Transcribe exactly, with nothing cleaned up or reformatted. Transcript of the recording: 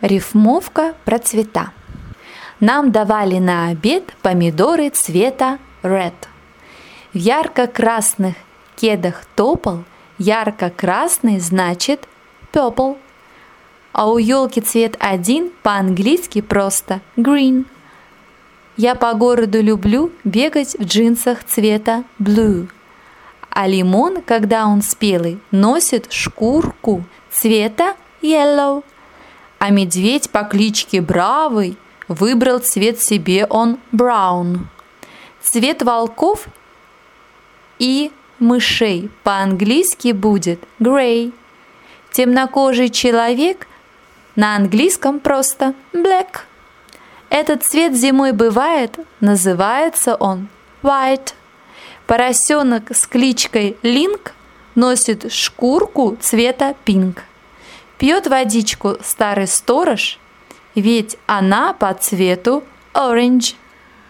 Рифмовка про цвета. Нам давали на обед помидоры цвета red. В ярко-красных кедах топал, ярко-красный значит purple. А у елки цвет один по-английски просто green. Я по городу люблю бегать в джинсах цвета blue. А лимон, когда он спелый, носит шкурку цвета yellow. А медведь по кличке Бравый выбрал цвет себе он brown. Цвет волков и мышей по-английски будет grey. Темнокожий человек на английском просто black. Этот цвет зимой бывает, называется он white. Поросенок с кличкой Link носит шкурку цвета pink. Пьет водичку старый сторож, ведь она по цвету orange.